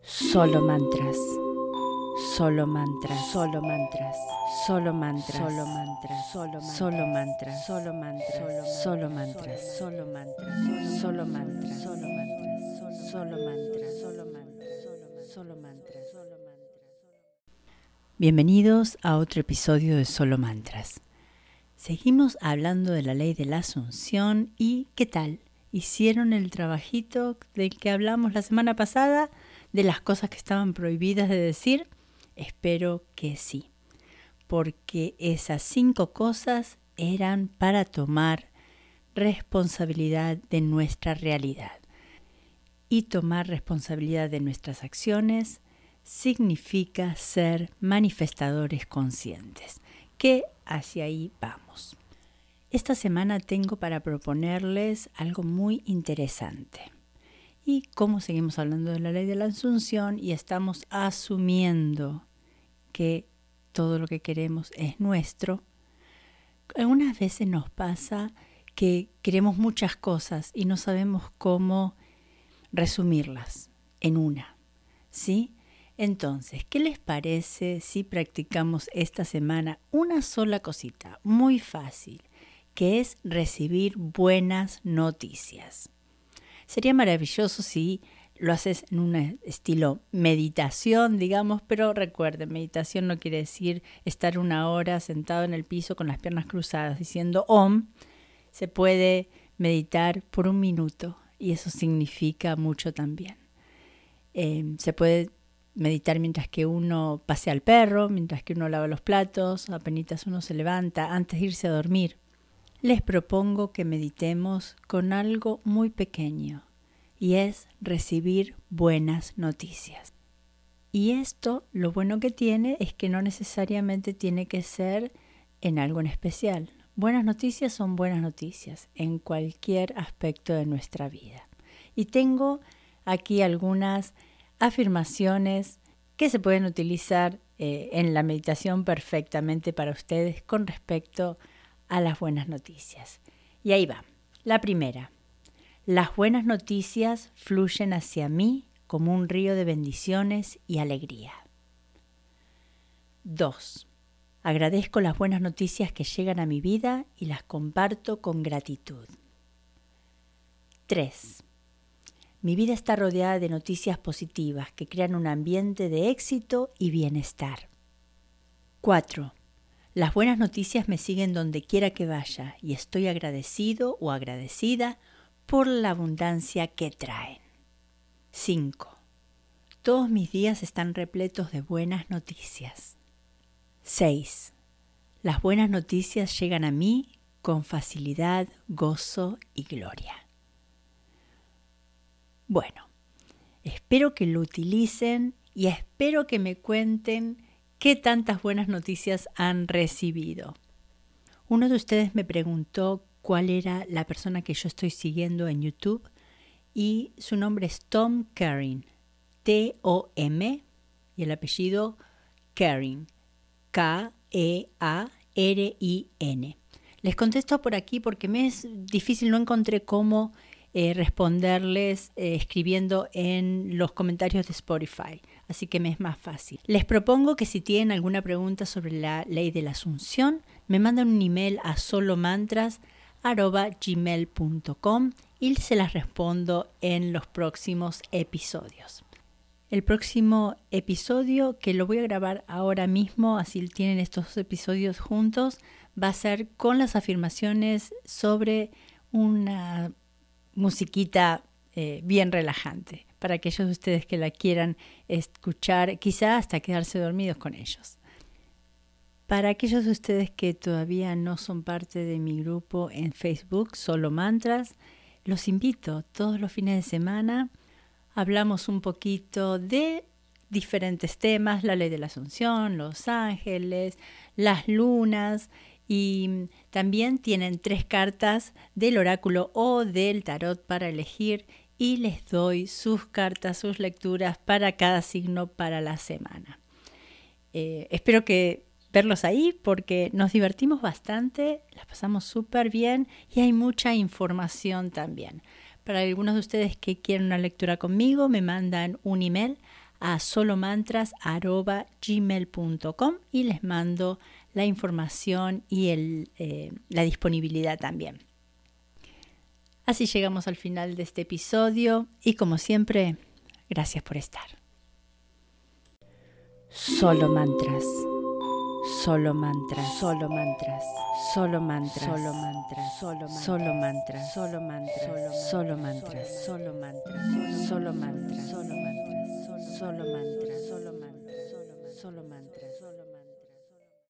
Solo mantras, solo mantras, solo mantras, solo mantras, solo mantras, solo mantras, solo mantras, solo mantras, solo mantras, solo mantras, solo mantras, solo mantras, solo mantras, solo mantras. Bienvenidos a otro episodio de Solo Mantras. Seguimos hablando de la ley de la Asunción y ¿qué tal? ¿Hicieron el trabajito del que hablamos la semana pasada? ¿De las cosas que estaban prohibidas de decir? Espero que sí, porque esas 5 cosas eran para tomar responsabilidad de nuestra realidad. Y tomar responsabilidad de nuestras acciones significa ser manifestadores conscientes, que hacia ahí vamos. Esta semana tengo para proponerles algo muy interesante. Y como seguimos hablando de la ley de la Asunción y estamos asumiendo que todo lo que queremos es nuestro, algunas veces nos pasa que queremos muchas cosas y no sabemos cómo resumirlas en una, ¿sí? Entonces, ¿qué les parece si practicamos esta semana una sola cosita muy fácil, que es recibir buenas noticias? Sería maravilloso si lo haces en un estilo meditación, digamos, pero recuerden, meditación no quiere decir estar 1 hora sentado en el piso con las piernas cruzadas diciendo Om. Se puede meditar por 1 minuto y eso significa mucho también. Se puede meditar mientras que uno pasea al perro, mientras que uno lava los platos, apenas uno se levanta, antes de irse a dormir. Les propongo que meditemos con algo muy pequeño y es recibir buenas noticias. Y esto, lo bueno que tiene es que no necesariamente tiene que ser en algo en especial. Buenas noticias son buenas noticias en cualquier aspecto de nuestra vida. Y tengo aquí algunas afirmaciones que se pueden utilizar en la meditación perfectamente para ustedes con respecto a las buenas noticias. Y ahí va. La primera. Las buenas noticias fluyen hacia mí como un río de bendiciones y alegría. 2. Agradezco las buenas noticias que llegan a mi vida y las comparto con gratitud. 3. Mi vida está rodeada de noticias positivas que crean un ambiente de éxito y bienestar. 4. Las buenas noticias me siguen donde quiera que vaya y estoy agradecido o agradecida por la abundancia que traen. 5. Todos mis días están repletos de buenas noticias. 6. Las buenas noticias llegan a mí con facilidad, gozo y gloria. Bueno, espero que lo utilicen y espero que me cuenten ¿qué tantas buenas noticias han recibido? Uno de ustedes me preguntó cuál era la persona que yo estoy siguiendo en YouTube y su nombre es Tom Kearin, T-O-M y el apellido Kearin, K-E-A-R-I-N. Les contesto por aquí porque me es difícil, no encontré cómo responderles escribiendo en los comentarios de Spotify, así que me es más fácil. Les propongo que si tienen alguna pregunta sobre la ley de la Asunción, me mandan un email a solomantras@gmail.com y se las respondo en los próximos episodios. El próximo episodio, que lo voy a grabar ahora mismo, así tienen estos 2 episodios juntos, va a ser con las afirmaciones sobre una musiquita bien relajante para aquellos de ustedes que la quieran escuchar, quizá hasta quedarse dormidos con ellos. Para aquellos de ustedes que todavía no son parte de mi grupo en Facebook, Solo Mantras, los invito todos los fines de semana. Hablamos un poquito de diferentes temas, la ley de la Asunción, los ángeles, las lunas. Y también tienen 3 cartas del oráculo o del tarot para elegir y les doy sus cartas, sus lecturas para cada signo para la semana. Espero que verlos ahí porque nos divertimos bastante, las pasamos súper bien y hay mucha información también. Para algunos de ustedes que quieren una lectura conmigo, me mandan un email a solomantras@gmail.com y les mando la información y la disponibilidad también. Así llegamos al final de este episodio y como siempre, gracias por estar. Solo mantras. Solo mantras, solo mantras, solo mantras, solo mantras, solo mantras, solo mantras, solo mantras, solo mantras, solo mantras, solo mantras, solo mantras, solo mantras, solo